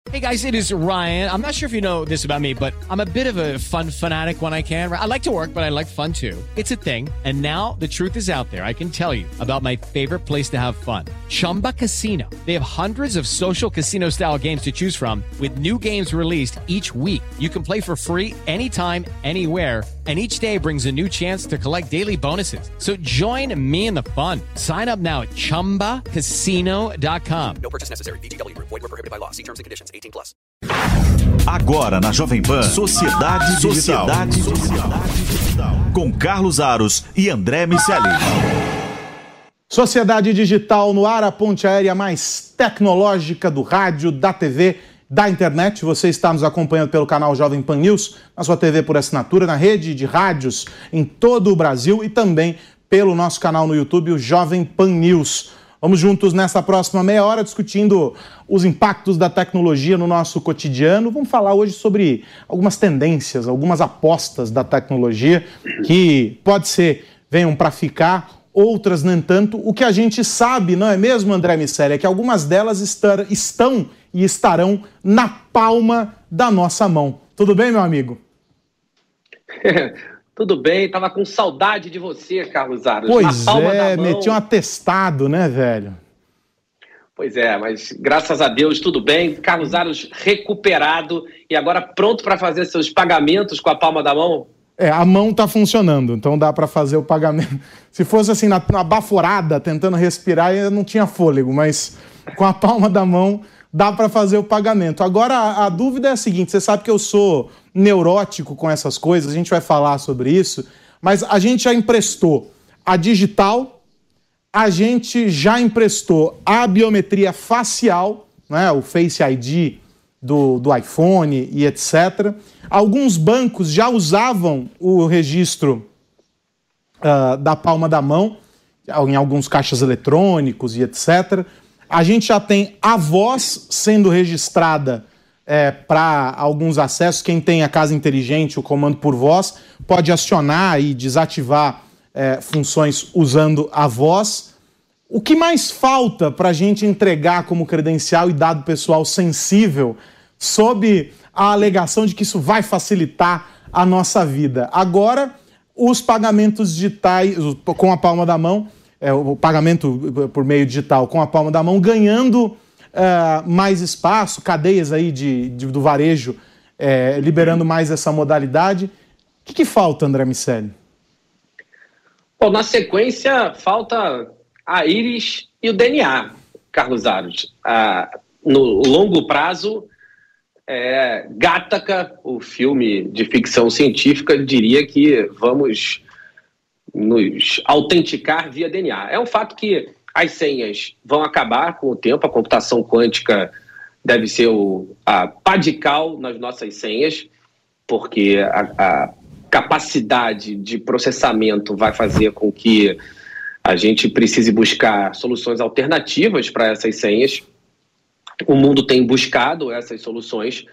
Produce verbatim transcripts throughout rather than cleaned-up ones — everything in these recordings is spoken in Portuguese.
Hey guys, it is Ryan. I'm not sure if you know this about me, but I'm a bit of a fun fanatic when I can. I like to work, but I like fun too. It's a thing. And now the truth is out there. I can tell you about my favorite place to have fun. Chumba Casino. They have hundreds of social casino style games to choose from with new games released each week. You can play for free anytime, anywhere. And each day brings a new chance to collect daily bonuses. So join me in the fun. Sign up now at chumba casino dot com. No purchase necessary. V G W. Void where prohibited by law. See terms and conditions. eighteen plus. Agora na Jovem Pan, Sociedade Digital. Sociedade Digital. Com Carlos Aros e André Miceli. Sociedade Digital no ar, a ponte aérea mais tecnológica do rádio, da T V, da internet. Você está nos acompanhando pelo canal Jovem Pan News, na sua T V por assinatura, na rede de rádios em todo o Brasil e também pelo nosso canal no YouTube, o Jovem Pan News. Vamos juntos nessa próxima meia hora discutindo os impactos da tecnologia no nosso cotidiano. Vamos falar hoje sobre algumas tendências, algumas apostas da tecnologia que pode ser venham para ficar, outras nem tanto. O que a gente sabe, não é mesmo, André Miceli, é que algumas delas estar, estão e estarão na palma da nossa mão. Tudo bem, meu amigo? Tudo bem, tava com saudade de você, Carlos Aros. Pois é, meti um atestado, né, velho? Pois é, mas graças a Deus tudo bem. Carlos Aros recuperado e agora pronto para fazer seus pagamentos com a palma da mão? É, a mão tá funcionando, então dá para fazer o pagamento. Se fosse assim, na, na baforada, tentando respirar, eu não tinha fôlego, mas com a palma da mão dá para fazer o pagamento. Agora, a, a dúvida é a seguinte, você sabe que eu sou neurótico com essas coisas, a gente vai falar sobre isso, mas a gente já emprestou a digital, a gente já emprestou a biometria facial, né, o Face I D do, do iPhone e etcétera. Alguns bancos já usavam o registro uh, da palma da mão, em alguns caixas eletrônicos e etcétera. A gente já tem a voz sendo registrada é, para alguns acessos. Quem tem a casa inteligente, o comando por voz, pode acionar e desativar é, funções usando a voz. O que mais falta para a gente entregar como credencial e dado pessoal sensível, sob a alegação de que isso vai facilitar a nossa vida? Agora, os pagamentos digitais com a palma da mão, É, o pagamento por meio digital com a palma da mão, ganhando uh, mais espaço, cadeias aí de, de, do varejo é, liberando mais essa modalidade. O que, que falta, André Miceli? Bom, na sequência, falta a íris e o D N A, Carlos Aros. Ah, no longo prazo, é, Gattaca, o filme de ficção científica, diria que vamos nos autenticar via D N A. É um fato que as senhas vão acabar com o tempo, a computação quântica deve ser o, a pá de cal nas nossas senhas, porque a, a capacidade de processamento vai fazer com que a gente precise buscar soluções alternativas para essas senhas. O mundo tem buscado essas soluções.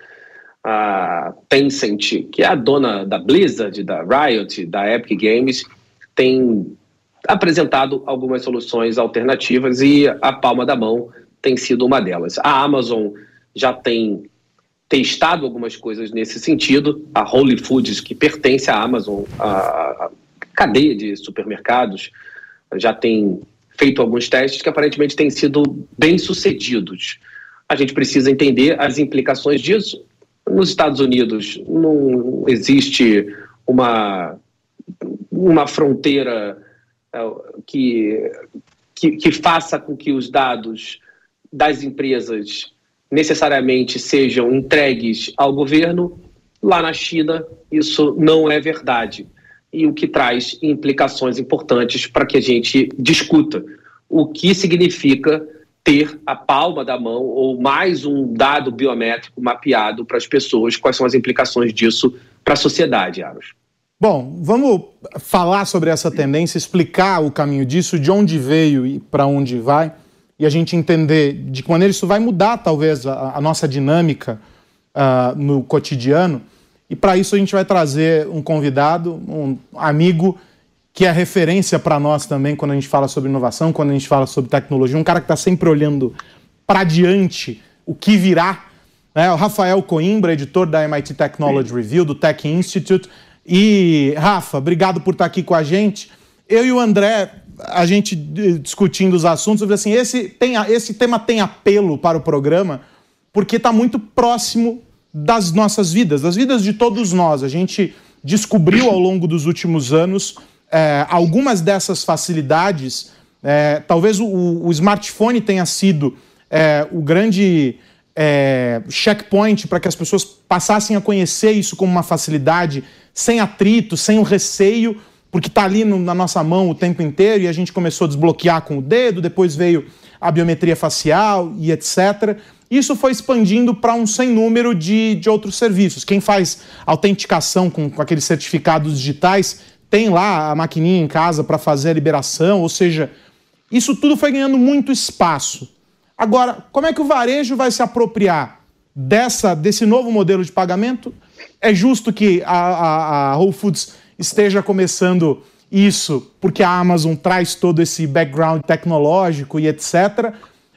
A Tencent, que é a dona da Blizzard, da Riot, da Epic Games, tem apresentado algumas soluções alternativas e a palma da mão tem sido uma delas. A Amazon já tem testado algumas coisas nesse sentido. A Whole Foods, que pertence à Amazon, a cadeia de supermercados, já tem feito alguns testes que aparentemente têm sido bem-sucedidos. A gente precisa entender as implicações disso. Nos Estados Unidos não existe uma... uma fronteira uh, que, que, que faça com que os dados das empresas necessariamente sejam entregues ao governo. Lá na China, isso não é verdade. E o que traz implicações importantes para que a gente discuta o que significa ter a palma da mão ou mais um dado biométrico mapeado para as pessoas, quais são as implicações disso para a sociedade, Aros. Bom, vamos falar sobre essa tendência, explicar o caminho disso, de onde veio e para onde vai, e a gente entender de que maneira isso vai mudar, talvez, a, a nossa dinâmica uh, no cotidiano. E para isso a gente vai trazer um convidado, um amigo, que é referência para nós também quando a gente fala sobre inovação, quando a gente fala sobre tecnologia, um cara que está sempre olhando para diante, o que virá. né? O Rafael Coimbra, editor da M I T Technology Review, do Tech Institute. E, Rafa, obrigado por estar aqui com a gente. Eu e o André, a gente discutindo os assuntos, eu falei assim, esse, tem, esse tema tem apelo para o programa porque está muito próximo das nossas vidas, das vidas de todos nós. A gente descobriu ao longo dos últimos anos é, algumas dessas facilidades. É, talvez o, o smartphone tenha sido é, o grande é, checkpoint para que as pessoas passassem a conhecer isso como uma facilidade, sem atrito, sem o receio, porque está ali no, na nossa mão o tempo inteiro e a gente começou a desbloquear com o dedo, depois veio a biometria facial e etcétera. Isso foi expandindo para um sem número de, de outros serviços. Quem faz autenticação com, com aqueles certificados digitais tem lá a maquininha em casa para fazer a liberação, ou seja, isso tudo foi ganhando muito espaço. Agora, como é que o varejo vai se apropriar dessa, desse novo modelo de pagamento? É justo que a, a, a Whole Foods esteja começando isso porque a Amazon traz todo esse background tecnológico e etcétera.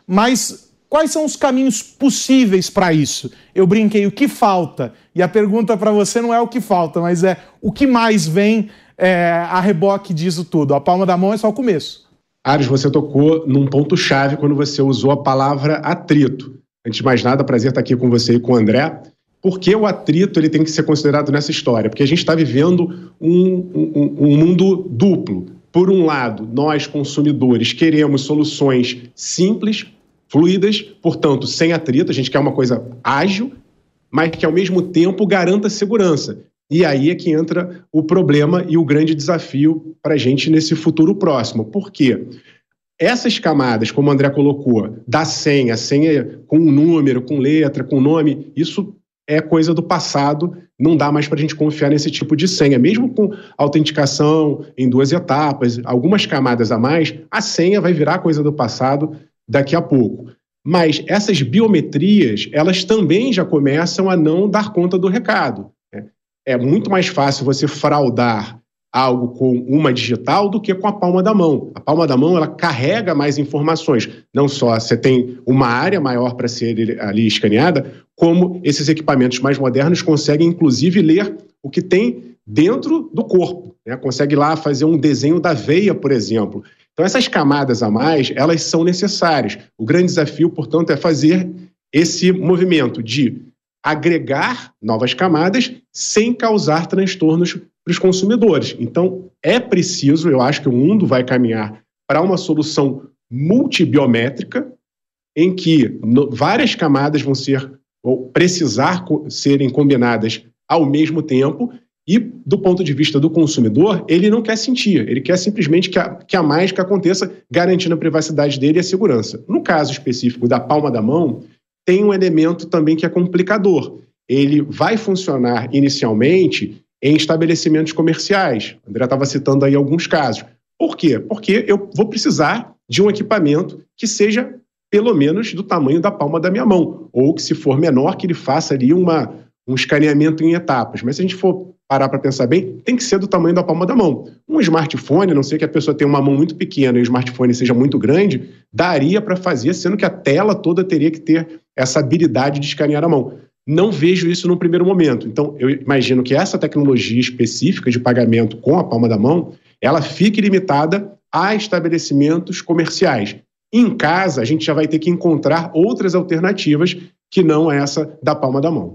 Mas quais são os caminhos possíveis para isso? Eu brinquei, o que falta? E a pergunta para você não é o que falta, mas é o que mais vem é, a reboque disso tudo? A palma da mão é só o começo. Ares, você tocou num ponto-chave quando você usou a palavra atrito. Antes de mais nada, prazer estar aqui com você e com o André. Por que o atrito ele tem que ser considerado nessa história? Porque a gente está vivendo um, um, um mundo duplo. Por um lado, nós, consumidores, queremos soluções simples, fluidas, portanto, sem atrito. A gente quer uma coisa ágil, mas que, ao mesmo tempo, garanta segurança. E aí é que entra o problema e o grande desafio para a gente nesse futuro próximo. Por quê? Essas camadas, como o André colocou, da senha, senha com um número, com letra, com nome, isso é coisa do passado, não dá mais para a gente confiar nesse tipo de senha. Mesmo com autenticação em duas etapas, algumas camadas a mais, a senha vai virar coisa do passado daqui a pouco. Mas essas biometrias, elas também já começam a não dar conta do recado. Né? É muito mais fácil você fraudar algo com uma digital do que com a palma da mão. A palma da mão, ela carrega mais informações. Não só você tem uma área maior para ser ali escaneada, como esses equipamentos mais modernos conseguem, inclusive, ler o que tem dentro do corpo. Né? Consegue lá fazer um desenho da veia, por exemplo. Então, essas camadas a mais, elas são necessárias. O grande desafio, portanto, é fazer esse movimento de agregar novas camadas sem causar transtornos para os consumidores. Então, é preciso, eu acho que o mundo vai caminhar para uma solução multibiométrica em que no, várias camadas vão ser, ou precisar co- serem combinadas ao mesmo tempo e, do ponto de vista do consumidor, ele não quer sentir, ele quer simplesmente que a, que a mágica aconteça garantindo a privacidade dele e a segurança. No caso específico da palma da mão, tem um elemento também que é complicador. Ele vai funcionar inicialmente em estabelecimentos comerciais. O André estava citando aí alguns casos. Por quê? Porque eu vou precisar de um equipamento que seja pelo menos do tamanho da palma da minha mão, ou que, se for menor, que ele faça ali uma, um escaneamento em etapas. Mas se a gente for parar para pensar bem, tem que ser do tamanho da palma da mão. Um smartphone, a não ser que a pessoa tenha uma mão muito pequena e o smartphone seja muito grande, daria para fazer, sendo que a tela toda teria que ter essa habilidade de escanear a mão. Não vejo isso no primeiro momento. Então, eu imagino que essa tecnologia específica de pagamento com a palma da mão, ela fique limitada a estabelecimentos comerciais. Em casa, a gente já vai ter que encontrar outras alternativas que não essa da palma da mão.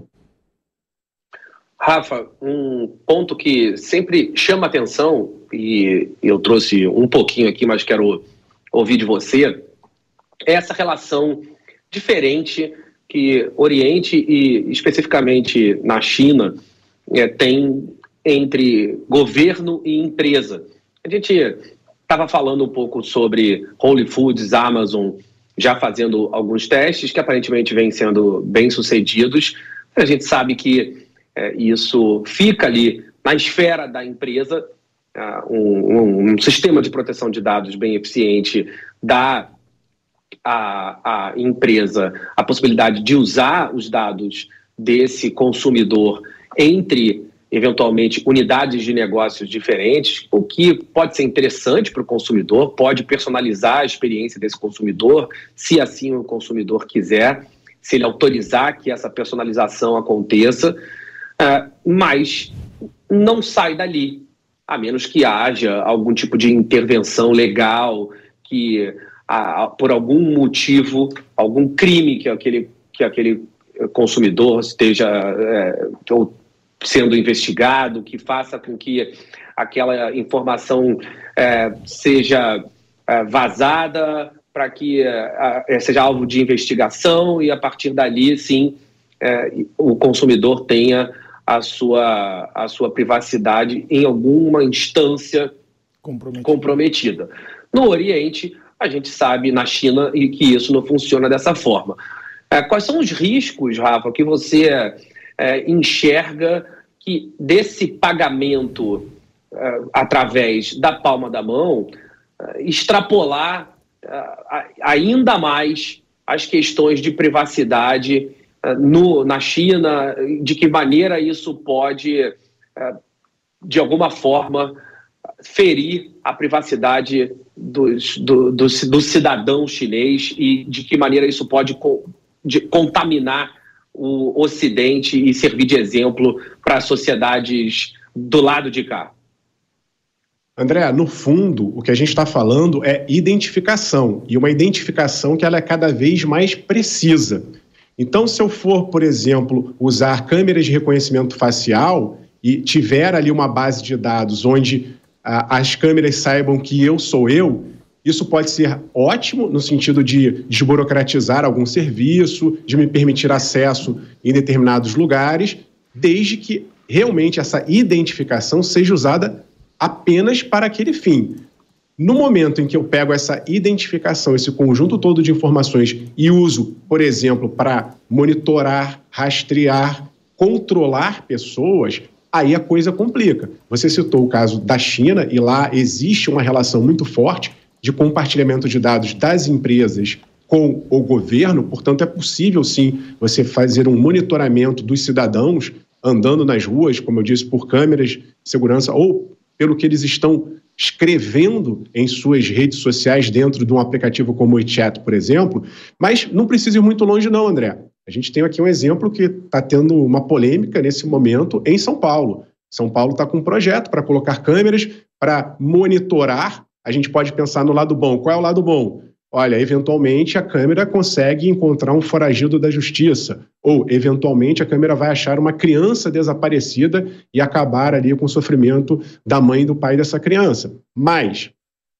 Rafa, um ponto que sempre chama atenção, e eu trouxe um pouquinho aqui, mas quero ouvir de você, é essa relação diferente que Oriente e especificamente na China é, tem entre governo e empresa. A gente estava falando um pouco sobre Whole Foods, Amazon, já fazendo alguns testes que aparentemente vêm sendo bem sucedidos. A gente sabe que é, isso fica ali na esfera da empresa, uh, um, um, um sistema de proteção de dados bem eficiente dá A, a empresa a possibilidade de usar os dados desse consumidor entre, eventualmente, unidades de negócios diferentes, o que pode ser interessante para o consumidor, pode personalizar a experiência desse consumidor, se assim o consumidor quiser. se ele autorizar que essa personalização aconteça, uh, mas não sai dali, a menos que haja algum tipo de intervenção legal, que uh, por algum motivo, algum crime que aquele, que aquele consumidor esteja uh, sendo investigado, que faça com que aquela informação uh, seja uh, vazada, para que uh, seja alvo de investigação e, a partir dali, sim, uh, o consumidor tenha a sua, a sua privacidade em alguma instância comprometida. comprometida. No Oriente, a gente sabe, na China, e que isso não funciona dessa forma. Uh, quais são os riscos, Rafa, que você uh, enxerga que desse pagamento uh, através da palma da mão, uh, extrapolar ainda mais as questões de privacidade no, na China, de que maneira isso pode, de alguma forma, ferir a privacidade dos, do, do, do cidadão chinês e de que maneira isso pode co, de, contaminar o Ocidente e servir de exemplo para as sociedades do lado de cá. André, no fundo, o que a gente está falando é identificação, e uma identificação que ela é cada vez mais precisa. Então, se eu for, por exemplo, usar câmeras de reconhecimento facial e tiver ali uma base de dados onde ah, as câmeras saibam que eu sou eu, isso pode ser ótimo no sentido de desburocratizar algum serviço, de me permitir acesso em determinados lugares, desde que realmente essa identificação seja usada apenas para aquele fim. No momento em que eu pego essa identificação, esse conjunto todo de informações e uso, por exemplo, para monitorar, rastrear, controlar pessoas, aí a coisa complica. Você citou o caso da China e lá existe uma relação muito forte de compartilhamento de dados das empresas com o governo, portanto é possível sim você fazer um monitoramento dos cidadãos andando nas ruas, como eu disse, por câmeras de segurança ou pelo que eles estão escrevendo em suas redes sociais dentro de um aplicativo como o WeChat, por exemplo, mas não precisa ir muito longe não, André. A gente tem aqui um exemplo que está tendo uma polêmica nesse momento em São Paulo. São Paulo está com um projeto para colocar câmeras para monitorar. A gente pode pensar no lado bom. Qual é o lado bom? Olha, eventualmente a câmera consegue encontrar um foragido da justiça, ou eventualmente a câmera vai achar uma criança desaparecida e acabar ali com o sofrimento da mãe e do pai dessa criança. Mas,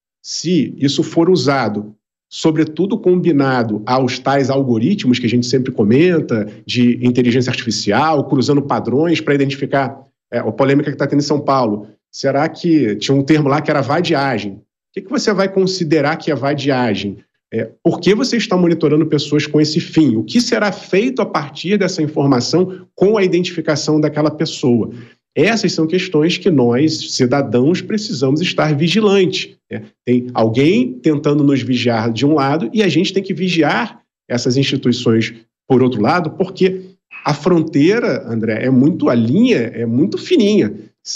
se isso for usado, sobretudo combinado aos tais algoritmos que a gente sempre comenta, de inteligência artificial, cruzando padrões para identificar é, a polêmica que está tendo em São Paulo, será que tinha um termo lá que era vadiagem? O que você vai considerar que é vadiagem? É, por que você está monitorando pessoas com esse fim? O que será feito a partir dessa informação com a identificação daquela pessoa? Essas são questões que nós, cidadãos, precisamos estar vigilantes. Né? Tem alguém tentando nos vigiar de um lado e a gente tem que vigiar essas instituições por outro lado, porque a fronteira, André, é muito, a linha é muito fininha.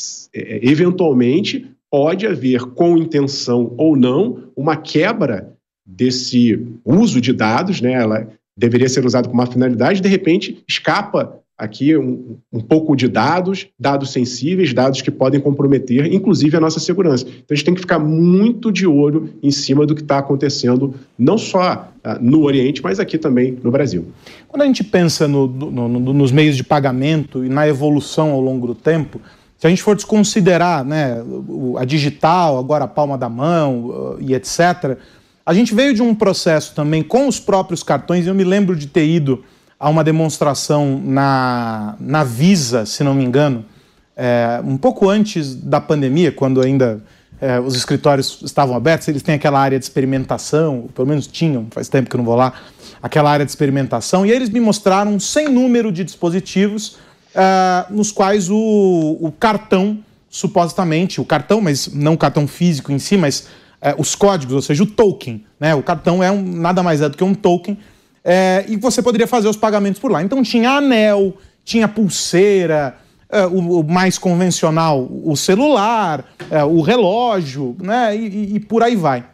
É, eventualmente, pode haver, com intenção ou não, uma quebra desse uso de dados, né? Ela deveria ser usada com uma finalidade, de repente escapa aqui um, um pouco de dados, dados sensíveis, dados que podem comprometer, inclusive, a nossa segurança. Então, a gente tem que ficar muito de olho em cima do que está acontecendo, não só uh, no Oriente, mas aqui também no Brasil. Quando a gente pensa no, no, no, nos meios de pagamento e na evolução ao longo do tempo, se a gente for desconsiderar, né, a digital, agora a palma da mão e etcétera, a gente veio de um processo também com os próprios cartões. Eu me lembro de ter ido a uma demonstração na, na Visa, se não me engano, é, um pouco antes da pandemia, quando ainda é, os escritórios estavam abertos. Eles têm aquela área de experimentação, pelo menos tinham, faz tempo que eu não vou lá, aquela área de experimentação, e eles me mostraram um sem número de dispositivos Uh, nos quais o, o cartão, supostamente, o cartão, mas não o cartão físico em si, mas uh, os códigos, ou seja, o token, né? O cartão é um, nada mais é do que um token, uh, e você poderia fazer os pagamentos por lá. Então tinha anel, tinha pulseira, uh, o, o mais convencional, o celular, uh, o relógio, né? E, e, e por aí vai.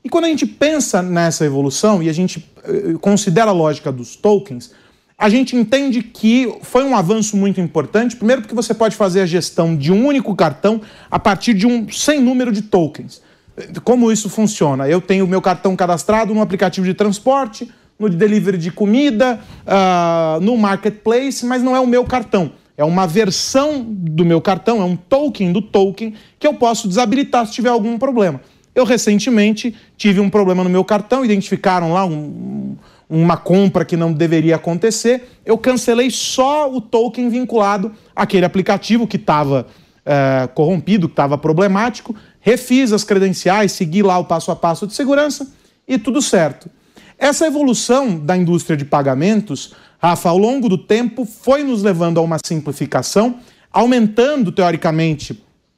E quando a gente pensa nessa evolução e a gente uh, considera a lógica dos tokens, a gente entende que foi um avanço muito importante, primeiro porque você pode fazer a gestão de um único cartão a partir de um sem número de tokens. Como isso funciona? Eu tenho o meu cartão cadastrado no aplicativo de transporte, no delivery de comida, uh, no marketplace, mas não é o meu cartão. É uma versão do meu cartão, é um token do token que eu posso desabilitar se tiver algum problema. Eu recentemente tive um problema no meu cartão, identificaram lá um, uma compra que não deveria acontecer, eu cancelei só o token vinculado àquele aplicativo que estava uh, corrompido, que estava problemático, refiz as credenciais, segui lá o passo a passo de segurança e tudo certo. Essa evolução da indústria de pagamentos, Rafa, ao longo do tempo foi nos levando a uma simplificação, aumentando, teoricamente,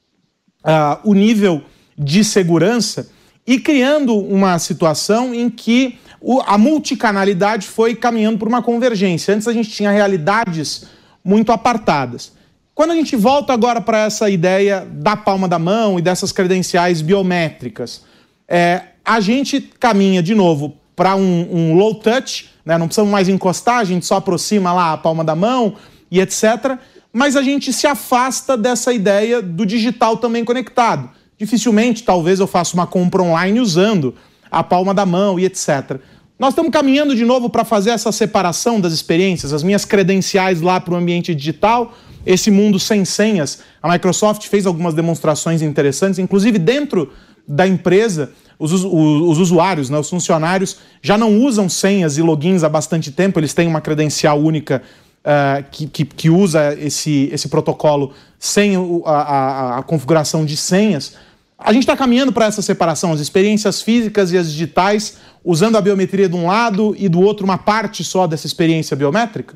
uh, o nível de segurança e criando uma situação em que o, a multicanalidade foi caminhando por uma convergência. Antes a gente tinha realidades muito apartadas. Quando a gente volta agora para essa ideia da palma da mão e dessas credenciais biométricas, é, a gente caminha de novo para um, um low touch, né? Não precisamos mais encostar, a gente só aproxima lá a palma da mão e etcétera. Mas a gente se afasta dessa ideia do digital também conectado. Dificilmente, talvez, eu faça uma compra online usando a palma da mão e etcétera. Nós estamos caminhando de novo para fazer essa separação das experiências, as minhas credenciais lá para o ambiente digital, esse mundo sem senhas. A Microsoft fez algumas demonstrações interessantes, inclusive dentro da empresa, os, os, os usuários, né, os funcionários, já não usam senhas e logins há bastante tempo, eles têm uma credencial única uh, que, que, que usa esse, esse protocolo sem a, a, a configuração de senhas. A gente está caminhando para essa separação, as experiências físicas e as digitais, usando a biometria de um lado e do outro uma parte só dessa experiência biométrica?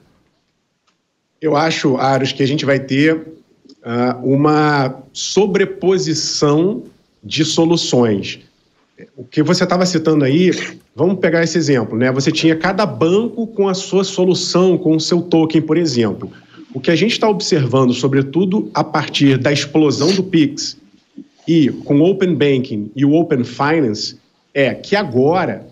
Eu acho, Aros, que a gente vai ter uh, uma sobreposição de soluções. O que você estava citando aí, vamos pegar esse exemplo, né? Você tinha cada banco com a sua solução, com o seu token, por exemplo. O que a gente está observando, sobretudo a partir da explosão do Pix e com o Open Banking e o Open Finance, é que agora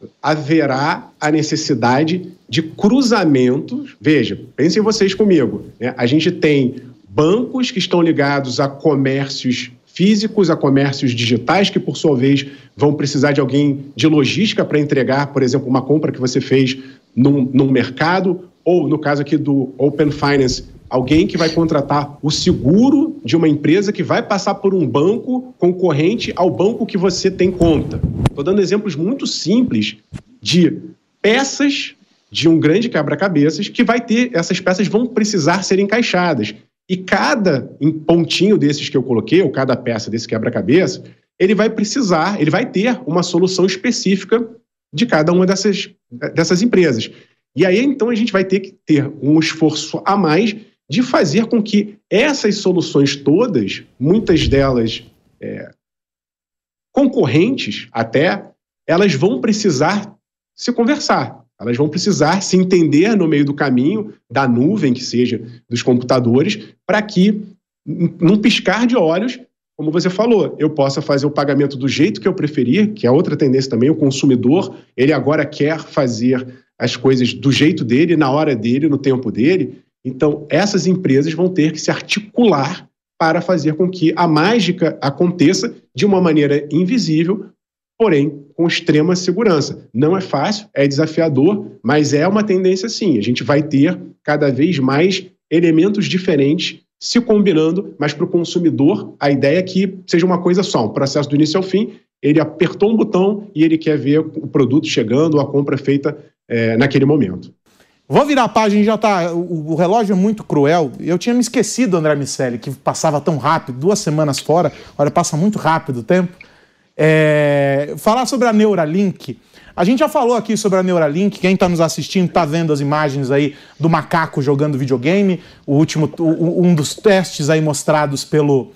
haverá a necessidade de cruzamentos. Veja, pensem vocês comigo, né? A gente tem bancos que estão ligados a comércios físicos, a comércios digitais, que por sua vez vão precisar de alguém de logística para entregar, por exemplo, uma compra que você fez num, num mercado, ou no caso aqui do Open Finance, alguém que vai contratar o seguro de uma empresa que vai passar por um banco concorrente ao banco que você tem conta. Estou dando exemplos muito simples de peças de um grande quebra-cabeças que vai ter, essas peças vão precisar ser encaixadas. E cada pontinho desses que eu coloquei, ou cada peça desse quebra-cabeça, ele vai precisar, ele vai ter uma solução específica de cada uma dessas, dessas empresas. E aí, então, a gente vai ter que ter um esforço a mais de fazer com que essas soluções todas, muitas delas é, concorrentes até, elas vão precisar se conversar. Elas vão precisar se entender no meio do caminho, da nuvem, que seja, dos computadores, para que, num piscar de olhos, como você falou, eu possa fazer o pagamento do jeito que eu preferir, que é outra tendência também, o consumidor, ele agora quer fazer as coisas do jeito dele, na hora dele, no tempo dele. Então, essas empresas vão ter que se articular para fazer com que a mágica aconteça de uma maneira invisível, porém com extrema segurança. Não é fácil, é desafiador, mas é uma tendência sim. A gente vai ter cada vez mais elementos diferentes se combinando, mas para o consumidor a ideia é que seja uma coisa só, um processo do início ao fim, ele apertou um botão e ele quer ver o produto chegando, a compra feita é, naquele momento. Vou virar a página, já tá. O, o relógio é muito cruel. Eu tinha me esquecido, André Miceli, que passava tão rápido, duas semanas fora. Olha, passa muito rápido o tempo. É, falar sobre a Neuralink. A gente já falou aqui sobre a Neuralink. Quem está nos assistindo está vendo as imagens aí do macaco jogando videogame. O último, o, um dos testes aí mostrados pelo,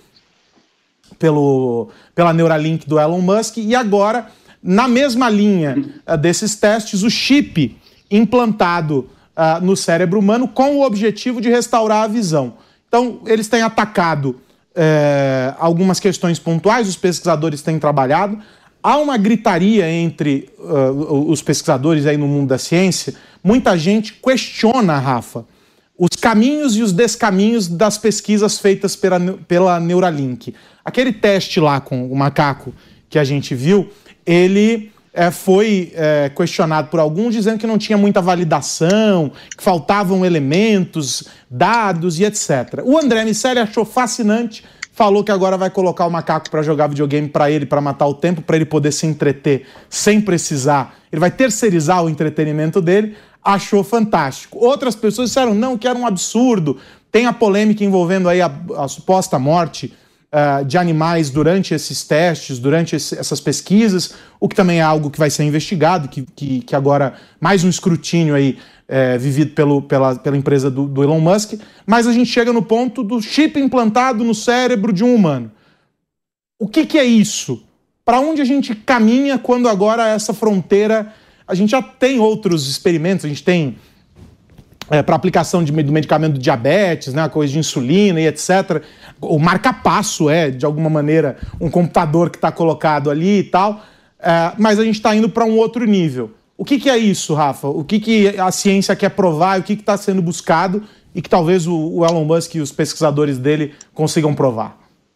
pelo, pela Neuralink do Elon Musk. E agora, na mesma linha uh, desses testes, o chip implantado uh, no cérebro humano com o objetivo de restaurar a visão. Então, eles têm atacado É, algumas questões pontuais, os pesquisadores têm trabalhado. há uma gritaria entre uh, os pesquisadores aí no mundo da ciência. Muita gente questiona, Rafa, os caminhos e os descaminhos das pesquisas feitas pela, pela Neuralink. Aquele teste lá com o macaco que a gente viu, ele é, foi é, questionado por alguns dizendo que não tinha muita validação, que faltavam elementos, dados e etcétera. O André Miceli achou fascinante, falou que agora vai colocar o macaco para jogar videogame para ele, para matar o tempo, para ele poder se entreter sem precisar. Ele vai terceirizar o entretenimento dele. Achou fantástico. Outras pessoas disseram, não, que era um absurdo. Tem a polêmica envolvendo aí a, a suposta morte uh, de animais durante esses testes, durante esse, essas pesquisas, o que também é algo que vai ser investigado, que, que, que agora mais um escrutínio aí é, vivido pelo, pela, pela empresa do, do Elon Musk. Mas a gente chega no ponto do chip implantado no cérebro de um humano. O que, que é isso? Para onde a gente caminha quando agora essa fronteira... A gente já tem outros experimentos, a gente tem é, para aplicação de, do medicamento do diabetes, né, coisa de insulina e etcétera. O marca-passo é, de alguma maneira, um computador que está colocado ali e tal, é, mas a gente está indo para um outro nível. O que, que é isso, Rafa? O que, que a ciência quer provar, o que está sendo buscado e que talvez o, o Elon Musk e os pesquisadores dele consigam provar?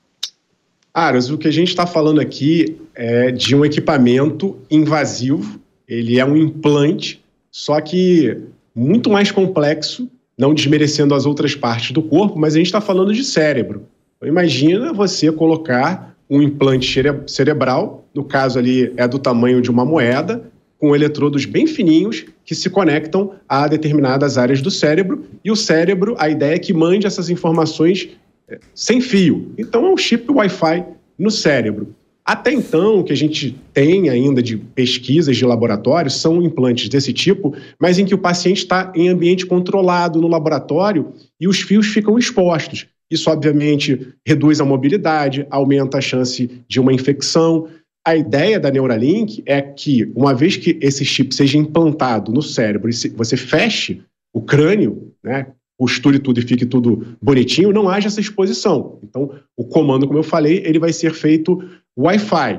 Aras, o que a gente está falando aqui é de um equipamento invasivo. Ele é um implante, só que muito mais complexo, não desmerecendo as outras partes do corpo, mas a gente está falando de cérebro. Então, imagina você colocar um implante cere- cerebral, no caso ali é do tamanho de uma moeda, com eletrodos bem fininhos que se conectam a determinadas áreas do cérebro, e o cérebro, a ideia é que mande essas informações é, sem fio. Então é um chip Wi-Fi no cérebro. Até então, o que a gente tem ainda de pesquisas de laboratório são implantes desse tipo, mas em que o paciente está em ambiente controlado no laboratório e os fios ficam expostos. Isso, obviamente, reduz a mobilidade, aumenta a chance de uma infecção. A ideia da Neuralink é que, uma vez que esse chip seja implantado no cérebro e você feche o crânio, né, costure tudo e fique tudo bonitinho, não haja essa exposição. Então, o comando, como eu falei, ele vai ser feito Wi-Fi.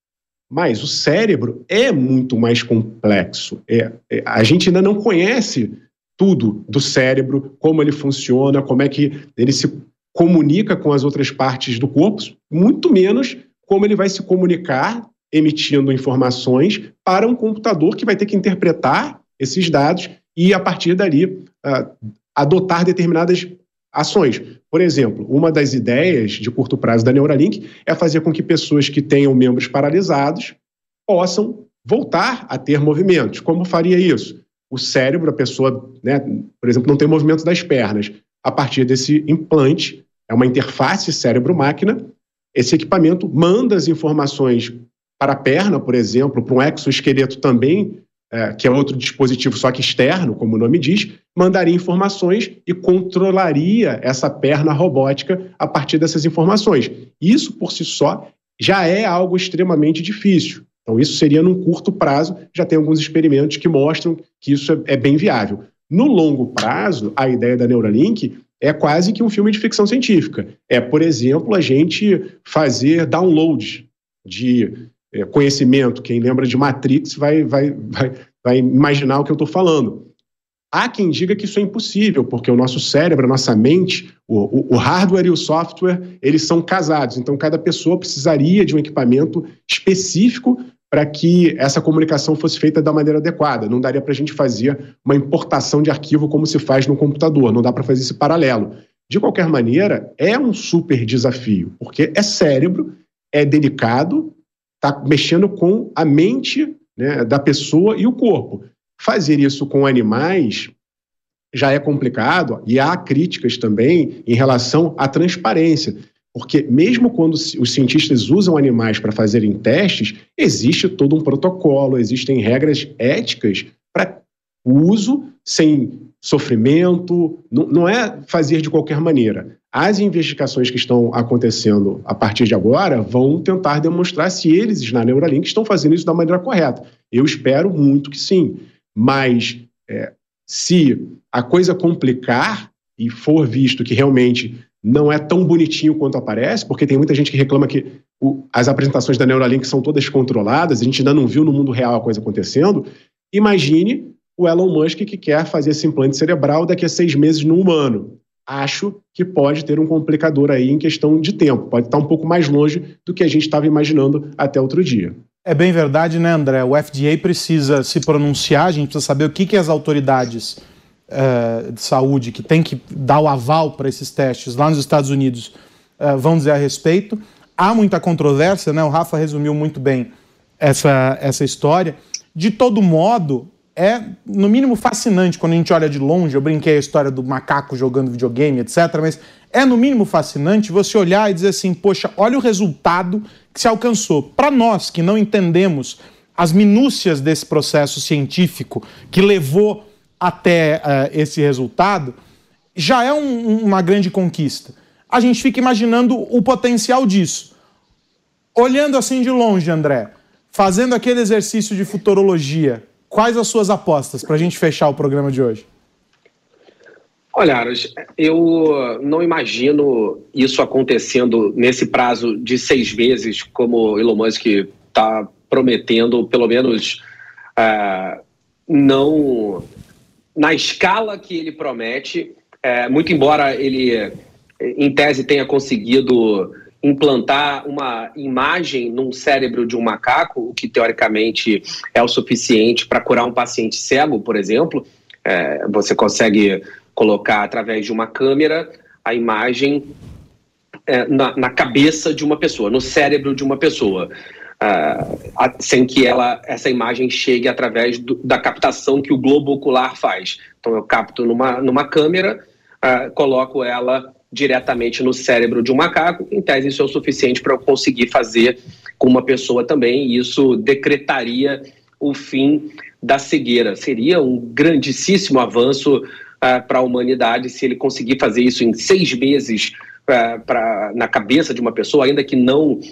Mas o cérebro é muito mais complexo. É, é, a gente ainda não conhece tudo do cérebro, como ele funciona, como é que ele se comunica com as outras partes do corpo, muito menos como ele vai se comunicar emitindo informações para um computador que vai ter que interpretar esses dados e, a partir dali, uh, adotar determinadas ações. Por exemplo, uma das ideias de curto prazo da Neuralink é fazer com que pessoas que tenham membros paralisados possam voltar a ter movimentos. Como faria isso? O cérebro, a pessoa, né, por exemplo, não tem movimento das pernas. A partir desse implante, é uma interface cérebro-máquina, esse equipamento manda as informações para a perna, por exemplo, para um exoesqueleto também, é, que é outro dispositivo só que externo, como o nome diz, mandaria informações e controlaria essa perna robótica a partir dessas informações. Isso, por si só, já é algo extremamente difícil. Então, isso seria num curto prazo. Já tem alguns experimentos que mostram que isso é, é bem viável. No longo prazo, a ideia da Neuralink é quase que um filme de ficção científica. É, por exemplo, a gente fazer download de é, conhecimento. Quem lembra de Matrix vai, vai, vai, vai imaginar o que eu estou falando. Há quem diga que isso é impossível, porque o nosso cérebro, a nossa mente, o, o, o hardware e o software, eles são casados. Então, cada pessoa precisaria de um equipamento específico para que essa comunicação fosse feita da maneira adequada. Não daria para a gente fazer uma importação de arquivo como se faz no computador. Não dá para fazer esse paralelo. De qualquer maneira, é um super desafio, porque é cérebro, é delicado, está mexendo com a mente, né, da pessoa e o corpo. Fazer isso com animais já é complicado, e há críticas também em relação à transparência, porque mesmo quando os cientistas usam animais para fazerem testes, existe todo um protocolo, existem regras éticas para o uso sem sofrimento, não, não é fazer de qualquer maneira. As investigações que estão acontecendo a partir de agora vão tentar demonstrar se eles, na Neuralink, estão fazendo isso da maneira correta. Eu espero muito que sim. Mas é, se a coisa complicar e for visto que realmente não é tão bonitinho quanto aparece, porque tem muita gente que reclama que o, as apresentações da Neuralink são todas controladas, a gente ainda não viu no mundo real a coisa acontecendo. Imagine o Elon Musk que quer fazer esse implante cerebral daqui a seis meses no humano. Acho que pode ter um complicador aí em questão de tempo. Pode estar um pouco mais longe do que a gente estava imaginando até outro dia. É bem verdade, né, André? O F D A precisa se pronunciar, a gente precisa saber o que, que as autoridades uh, de saúde que têm que dar o aval para esses testes lá nos Estados Unidos uh, vão dizer a respeito. Há muita controvérsia, né? O Rafa resumiu muito bem essa, essa história. De todo modo, é no mínimo fascinante quando a gente olha de longe. Eu brinquei a história do macaco jogando videogame, etcétera. Mas é no mínimo fascinante você olhar e dizer assim, poxa, olha o resultado que se alcançou. Para nós que não entendemos as minúcias desse processo científico que levou até uh, esse resultado, já é um, uma grande conquista. A gente fica imaginando o potencial disso. Olhando assim de longe, André, fazendo aquele exercício de futurologia, quais as suas apostas para a gente fechar o programa de hoje? Olha, Aras, eu não imagino isso acontecendo nesse prazo de seis meses, como Elon Musk está prometendo, pelo menos uh, não na escala que ele promete, uh, muito embora ele, em tese, tenha conseguido implantar uma imagem num cérebro de um macaco, o que teoricamente é o suficiente para curar um paciente cego, por exemplo. É, você consegue colocar através de uma câmera a imagem é, na, na cabeça de uma pessoa, no cérebro de uma pessoa, uh, sem que ela, essa imagem chegue através do, da captação que o globo ocular faz. Então eu capto numa, numa câmera, uh, coloco ela diretamente no cérebro de um macaco. Em tese, isso é o suficiente para eu conseguir fazer com uma pessoa também, e isso decretaria o fim da cegueira. Seria um grandíssimo avanço uh, para a humanidade se ele conseguir fazer isso em seis meses uh, pra, na cabeça de uma pessoa, ainda que não uh,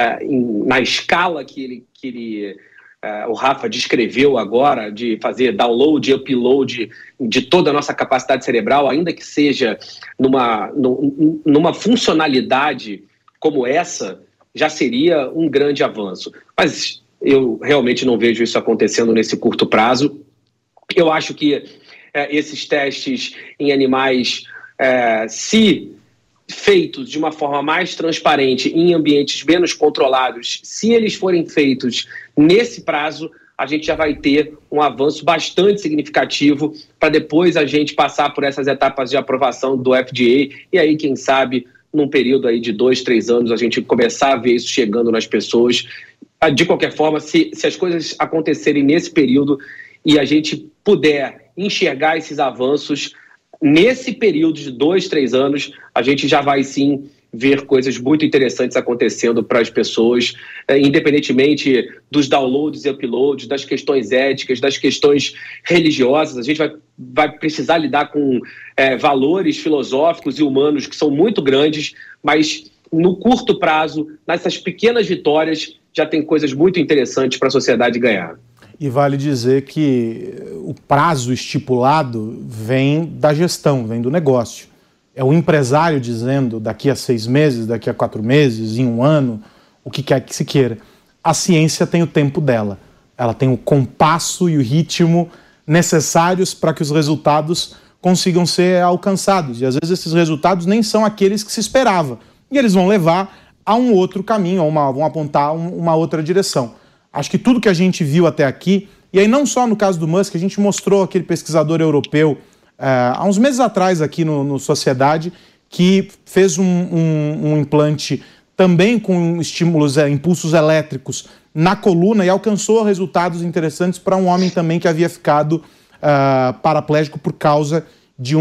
em, na escala que ele... Que ele Uh, o Rafa descreveu agora, de fazer download e upload de toda a nossa capacidade cerebral, ainda que seja numa, numa funcionalidade como essa, já seria um grande avanço. Mas eu realmente não vejo isso acontecendo nesse curto prazo. Eu acho que uh, esses testes em animais, uh, se feitos de uma forma mais transparente, em ambientes menos controlados, se eles forem feitos nesse prazo, a gente já vai ter um avanço bastante significativo para depois a gente passar por essas etapas de aprovação do F D A, e aí, quem sabe, num período aí de dois, três anos, a gente começar a ver isso chegando nas pessoas. De qualquer forma, se, se as coisas acontecerem nesse período e a gente puder enxergar esses avanços, nesse período de dois, três anos, a gente já vai sim ver coisas muito interessantes acontecendo para as pessoas, eh, independentemente dos downloads e uploads, das questões éticas, das questões religiosas. A gente vai, vai precisar lidar com eh, valores filosóficos e humanos que são muito grandes, mas no curto prazo, nessas pequenas vitórias, já tem coisas muito interessantes para a sociedade ganhar. E vale dizer que o prazo estipulado vem da gestão, vem do negócio. É o empresário dizendo daqui a seis meses, daqui a quatro meses, em um ano, o que quer que se queira. A ciência tem o tempo dela. Ela tem o compasso e o ritmo necessários para que os resultados consigam ser alcançados. E às vezes esses resultados nem são aqueles que se esperava. E eles vão levar a um outro caminho, a uma, vão apontar um, uma outra direção. Acho que tudo que a gente viu até aqui, e aí não só no caso do Musk, a gente mostrou aquele pesquisador europeu uh, há uns meses atrás aqui no, no Sociedade, que fez um, um, um implante também com estímulos, é, impulsos elétricos na coluna e alcançou resultados interessantes para um homem também que havia ficado uh, paraplégico por causa de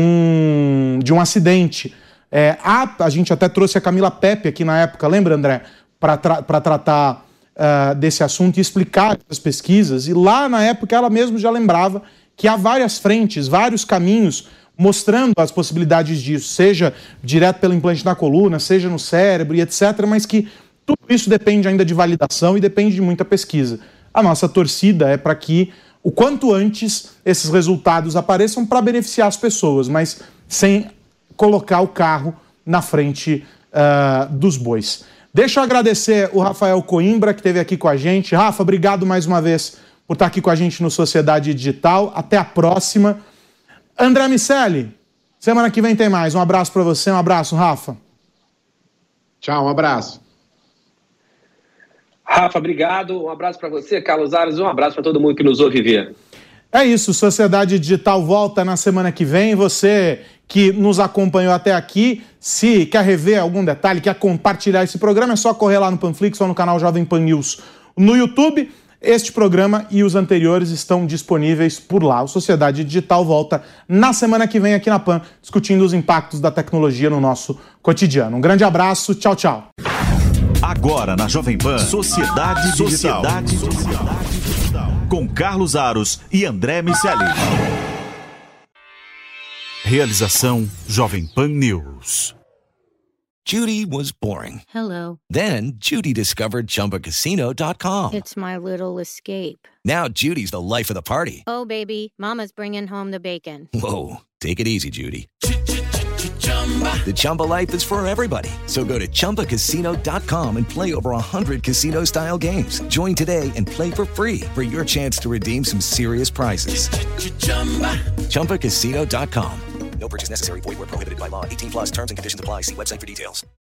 um, de um acidente. É, a, a gente até trouxe a Camila Pepe aqui na época, lembra, André? Para tra para tratar uh, desse assunto e explicar as pesquisas. E lá na época ela mesma já lembrava que há várias frentes, vários caminhos mostrando as possibilidades disso, seja direto pelo implante na coluna, seja no cérebro e etcétera, mas que tudo isso depende ainda de validação e depende de muita pesquisa. A nossa torcida é para que, o quanto antes, esses resultados apareçam para beneficiar as pessoas, mas sem colocar o carro na frente uh, dos bois. Deixa eu agradecer o Rafael Coimbra, que esteve aqui com a gente. Rafa, obrigado mais uma vez por estar aqui com a gente no Sociedade Digital. Até a próxima. André Miceli, semana que vem tem mais. Um abraço para você, um abraço, Rafa. Tchau, um abraço. Rafa, obrigado. Um abraço para você, Carlos Aros, e um abraço para todo mundo que nos ouve ver. É isso, Sociedade Digital volta na semana que vem. Você que nos acompanhou até aqui, se quer rever algum detalhe, quer compartilhar esse programa, é só correr lá no Panflix ou no canal Jovem Pan News no YouTube. Este programa e os anteriores estão disponíveis por lá. O Sociedade Digital volta na semana que vem aqui na Pan, discutindo os impactos da tecnologia no nosso cotidiano. Um grande abraço, tchau, tchau. Agora na Jovem Pan, Sociedade Digital. Sociedade Digital. Com Carlos Aros e André Miceli. Realização Jovem Pan News. Judy was boring. Hello. Then Judy discovered Chumba Casino dot com. It's my little escape. Now Judy's the life of the party. Oh, baby, mama's bringing home the bacon. Whoa, take it easy, Judy. The Chumba life is for everybody. So go to Chumba Casino dot com and play over one hundred casino-style games. Join today and play for free for your chance to redeem some serious prizes. Chumba Casino dot com. No purchase necessary. Void where prohibited by law. eighteen plus terms and conditions apply. See website for details.